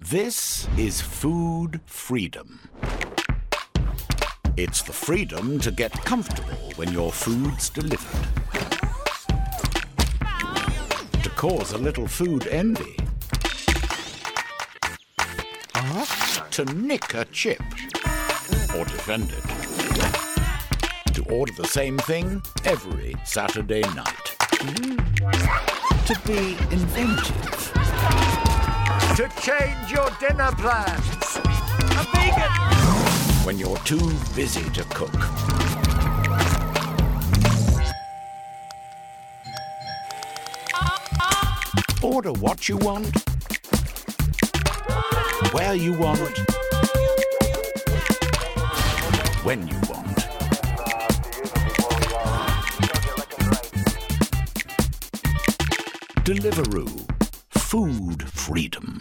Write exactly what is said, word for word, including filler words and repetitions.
This is food freedom. It's the freedom to get comfortable when your food's delivered. To cause a little food envy. Uh-huh. To nick a chip. Or defend it. To order the same thing every Saturday night. Mm. To be inventive. To change your dinner plans. A vegan. When you're too busy to cook. Order what you want, where you want, when you want. Deliveroo. Food freedom.